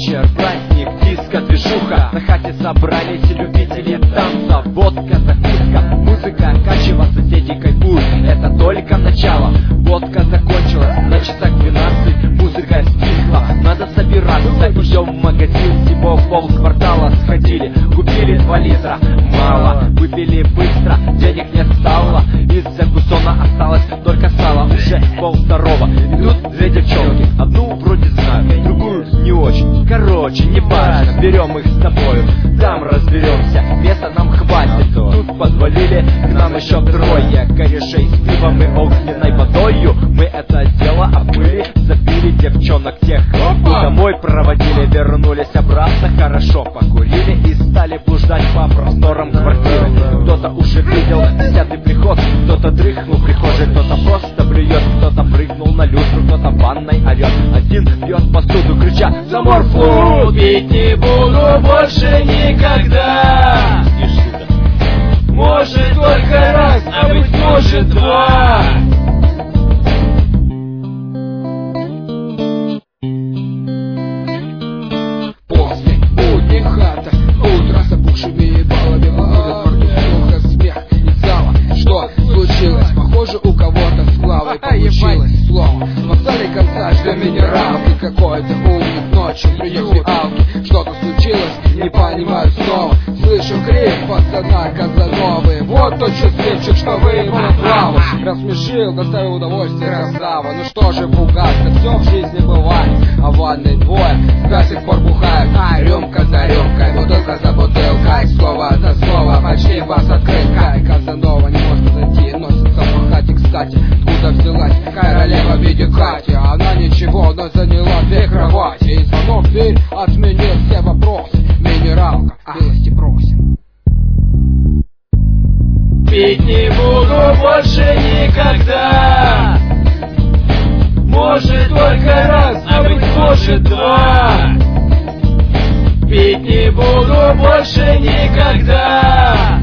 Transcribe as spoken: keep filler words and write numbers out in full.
вечер, праздник, диско, движуха. На хате собрались любители танца, водка, закуска, музыка, качева, соседи кайфуют. Это только начало, водка закончилась, на часах двенадцать, музыка стихла. Надо собираться, идем в магазин, всего полквартала сходили, купили два литра, мало, выпили быстро, денег не стало, из-за гусона осталось только сало. Уже пол второго, идут две девчонки, одну вроде знаю, другую не очень. Короче, не важно, берем их с тобою, там разберемся, места нам хватит. Тут подвалили к нам еще трое корешей с пивом и огненной водою. Мы это дело обмыли, запили девчонок тех, домой проводили, вернулись обратно, хорошо покурили и стали блуждать по просторам квартиры. Кто-то уже видел десятый приход, кто-то дрыхнул в прихожей, кто-то просто блюет, кто-то прыгнул на люстру, кто-то в ванной орет. Один пьет посуду, крича «За морфлу!» Пить не буду больше никогда. Может только раз, а быть может два. После будних хата, утро с опухшими ебалами, выходит во рту слуха смех из зала. Что случилось? Похоже, у кого-то с главой получилось слово. В вокзале конца ждем минералки, какой-то умник ночью принес фиалки. Что-то случилось, не понимаю снова. Слышу крик пацана Казановы: вот тот счастливчик, что выиграл славу. Рассмешил, доставил удовольствие, красава. Ну что же пугаться, все в жизни бывает. А в ванной двое до сих пор бухают. Рюмка за рюмкой, бутылка за бутылкой, слово за слово, почти бас открыткой. Казанова не может зайти, носится по хате, кстати. Откуда взялась королева в виде Кати? Она ничего, но заняла две кровати. И звонок в дверь отменил все вопросы. Минералка, милости просим. Пить не буду больше никогда. Может только раз, а быть может два. Пить не буду больше никогда.